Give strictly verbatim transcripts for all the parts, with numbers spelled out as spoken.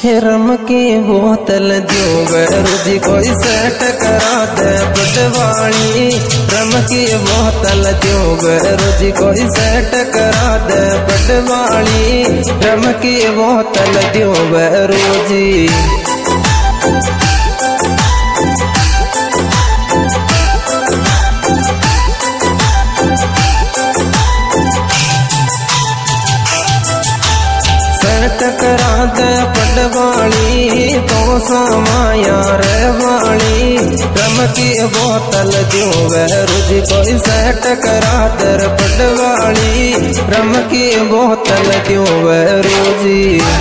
रम की बोतल दियो रोजी कोई सेट करा दे पटवाली। रम की बोतल दियो रोजी कोई सेट करा दे पटवाली। रम की बोतल दियो रोजी। टकरा दे पटवाली तो समाया रे वाली। रम की बोतल दियो रोजी कोई सेट करा दे पटवाली। रम की बोतल दियो रोजी।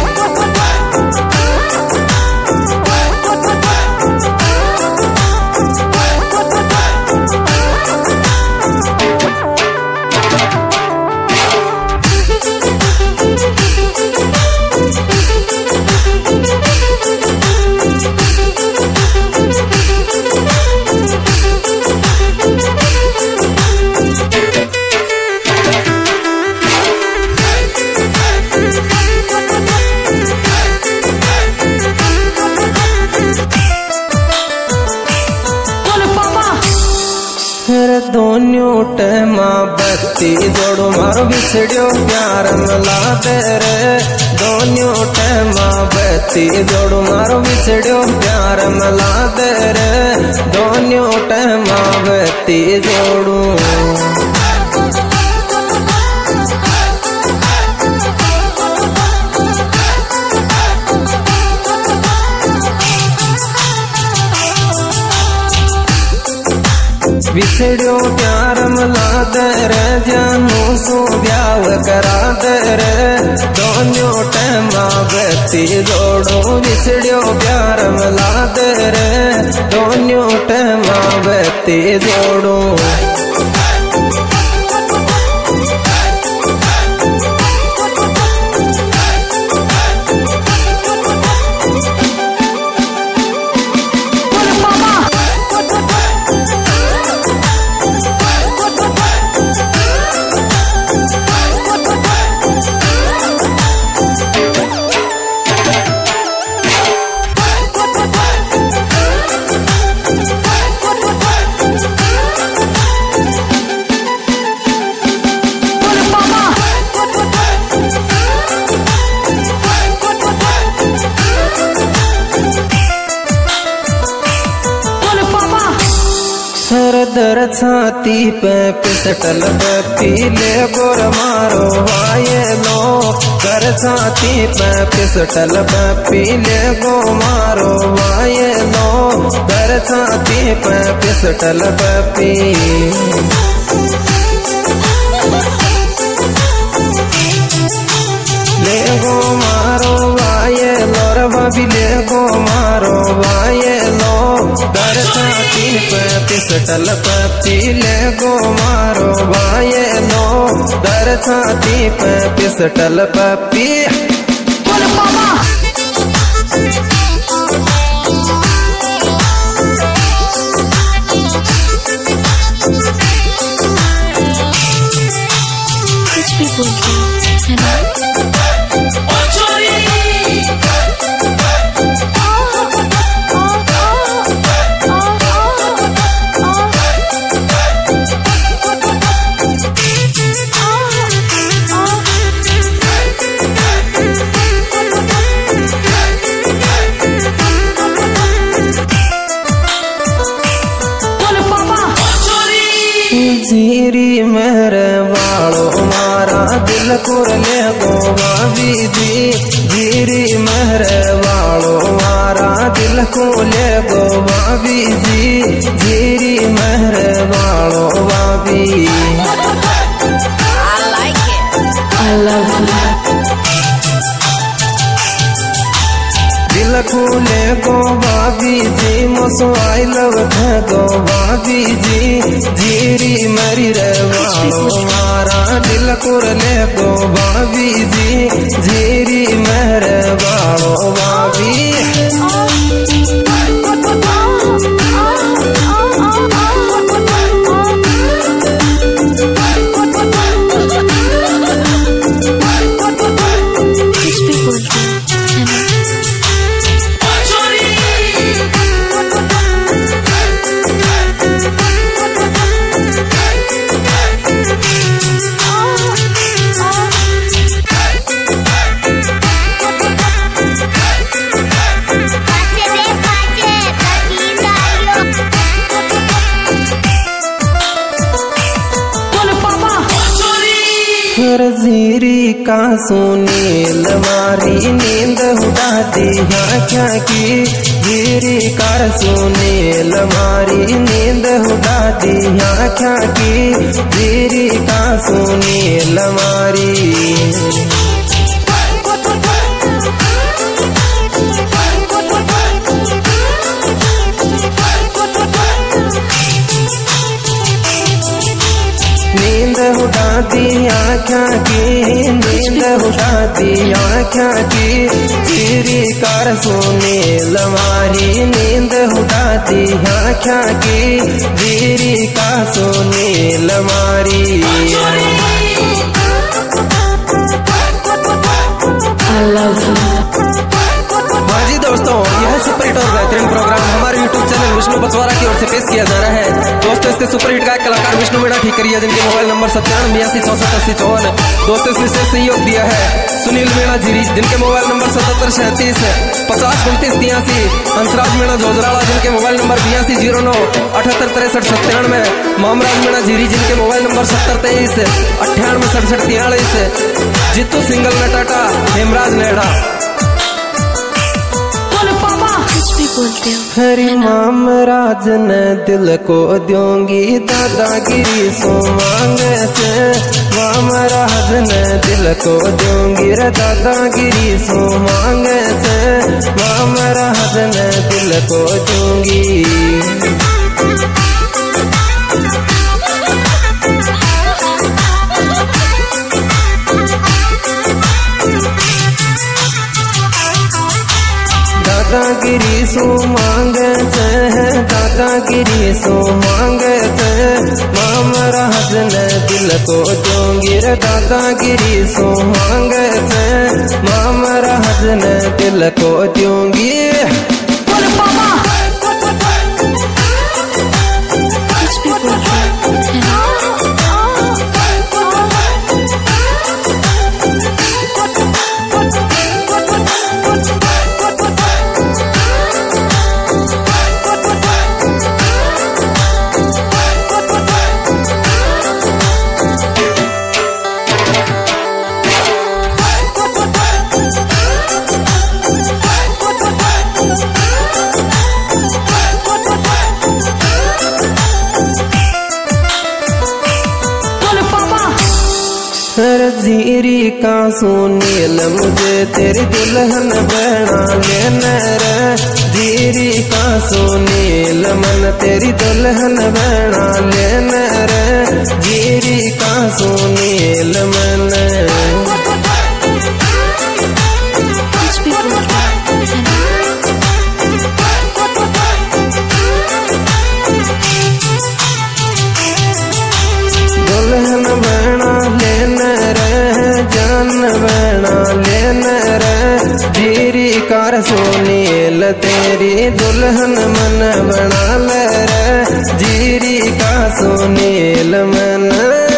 दोनों टमा बत्ती जोड़ो मारो बिछड़ियो प्यार मला दे रे। दोनों टमा बत्ती जोड़ो मारो बिछड़ियो प्यार मला दे रे। दोनों टमा बत्ती जोड़ो बिछड़ियो प्यार मला दे रे। जानू सो ब्याह करा दे रे। दोनों टमा बत्ती जोड़ो बिछड़ियो प्यार मला दे रे। दोनों टमा बत्ती जोड़ो दर छाती पे पिसटल पे पीले गोर मारो वाये लो। दर छाती पे पिसटल पे पीले गो मारो वाये लो। दर छाती पे पिसटल पे पी ले गो मारो वाये लो। रवा भी ले गो मारो वाये लो। दर छाती पे पिसटल पे पीले गो मारो वाये लो। दर छाती पे पिसटल पे पी जीरी मेरे वालो मारा दिल कुरले गो भाभी जी। जीरी मेरे वालो मारा दिल कुरले गो भाभी जी। जीरी मेरे वालो भाभी I like it. I love it. दिल खुले गो भाभी जी। मोसो आई लव गो भाभी जी। जीरी मरी रे वालो मारा दिल कुरले गो भाभी जी। जीरी मेरे वालो भाभी Crispy Culture Channel. जीरी का सुनील मारी नींद उड़ा दिया क्या की जीरी का सुनील मारी नींद उड़ा दिया क्या की जीरी का सुनील मारी नींद उड़ा दिया क्या की नींद उड़ा दिया क्या की जीरी कार सुनील मारी नींद उड़ा दिया क्या की जीरी का सुनील मारी। I love you. हाँ जी दोस्तों, यह सुपर हिट और बेहतरीन प्रोग्राम हमारे यूट्यूब चैनल विष्णु बछवारा की ओर से पेश किया जा रहा है। दोस्तों, इसके सुपर हिट गायक कलाकार विष्णु मीणा ठीकरिया जिनके मोबाइल नंबर सत्तानवे बयासी चौसठ अस्सी चौवन। दोस्तों, इस विशेष सहयोग दिया है सुनील मीणा जीरी जिनके मोबाइल नंबर सतहत्तर सैंतीस पचास उनतीस तिरासी। हंसराज मीणा जोजराड़ा जिनके मोबाइल नंबर बयासी जीरो नौ अठहत्तर तिरसठ सत्तानवे। मामराज मीणा जीरी जिनके मोबाइल नंबर सत्तर तेईस अट्ठानवे सड़सठ तिरालीस। जितू सिंगल नटाटा हेमराज नेड़ा। हरी माम राज ने दिल को दूंगी दादागिरी सो मांगे से माम राज ने दिल को दूंगी रे दादागिरी सो मांगे से माम राज ने दिल को दूंगी। दादागिरी सो मांगे से दादागिरी सो मांगे से माम राज ने दिल को दूंगी रे दादागिरी सो मांगे से माम राज ने दिल को दूंगी। जीरी का सुनील मुझे तेरी दुल्हन बना लेना रे जीरी का सुनील मन तेरी दुल्हन बना लेना रे जीरी का सुनील मन। दुल्हन बना लेना जान बना लेना रे जीरी कार सुनील तेरी दुल्हन मन बना ले रे जीरी का सुनील मन।